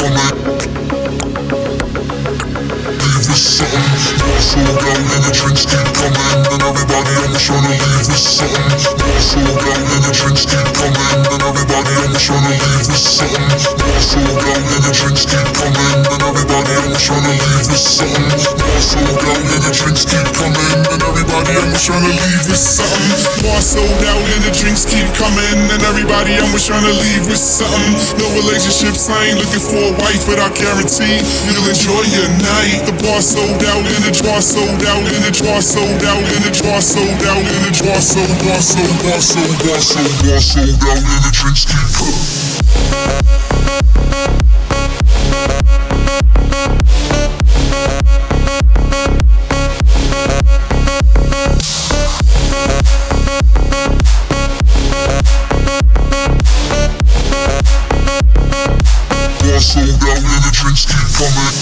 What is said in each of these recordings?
coming. Leave with something. Bar sold out and the drinks keep coming. And everybody almost tryna leave with something. Bar sold out and the drinks keep coming. And everybody almost tryna leave with something. Bar sold out and the drinks keep coming. And everybody almost tryna leave with something. Bar sold out and the drinks keep coming. And everybody almost tryna leave with something. Bar sold out and the drinks keep coming. And everybody almost tryna leave with something. No relationships, I ain't looking for a wife, but I guarantee you'll enjoy your night. The bar sold out and the bar sold out and the bar sold out and the bar sold out and the bar sold out and the drinks keep coming. Sold out and the drinks keep coming.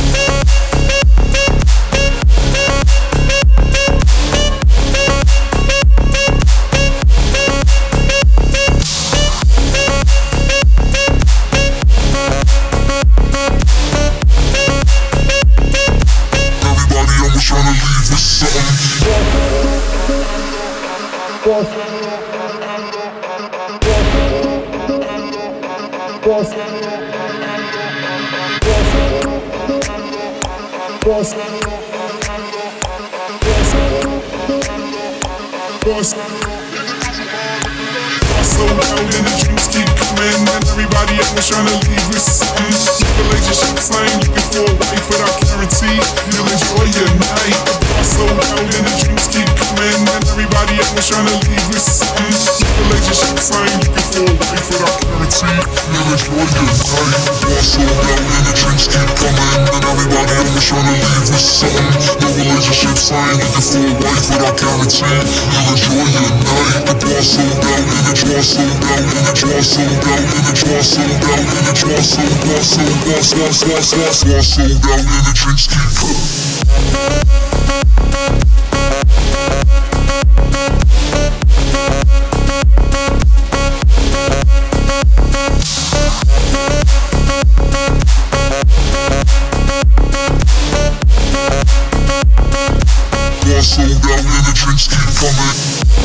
Everybody almost tryna leave with something. Sold out and the drinks keep coming. And everybody almost tryna leave with something. Relationships, I ain't looking for a wife, but I guarantee you'll enjoy your night. The bar sold out and the drinks keep coming. And everybody almost tryna leave with something. Relationships, I ain't looking for a wife, but I guarantee you'll enjoy your night. The bar sold out and the drinks keep coming. And everybody almost tryna leave with something. No relationships, I ain't looking for a wife, but I guarantee you'll enjoy your night. The bar sold out and the bar sold out and the bar sold out and the bar sold out and the bar sold out and the drinks keep coming. Sold out and the drinks keep coming.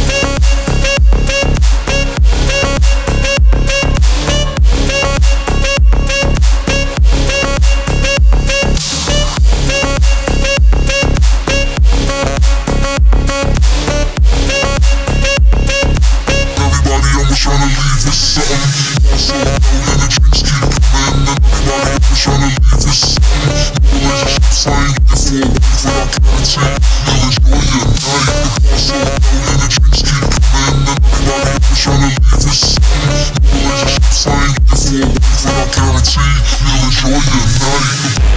Everybody almost tryna leave with something. Sold out and the drinks keep coming. And everybody almost tryna leave with something. Relationships, I ain't looking for a wife, but I guarantee you'll enjoy your night. The bar sold out and the drinks keep coming. And everybody almost tryna leave with something. Relationships, I ain't looking for a wife, but I guarantee you'll enjoy your night.